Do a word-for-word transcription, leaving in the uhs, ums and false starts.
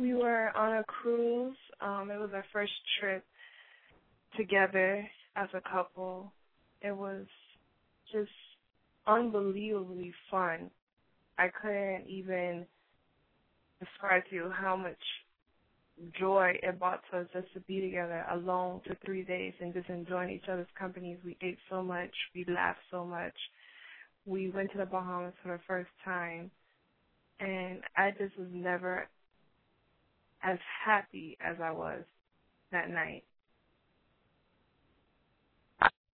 We were on a cruise. Um, it was our first trip together as a couple. It was just unbelievably fun. I couldn't even describe to you how much joy it brought to us just to be together alone for three days and just enjoying each other's companies. We ate so much. We laughed so much. We went to the Bahamas for the first time, and I just was never as happy as I was that night.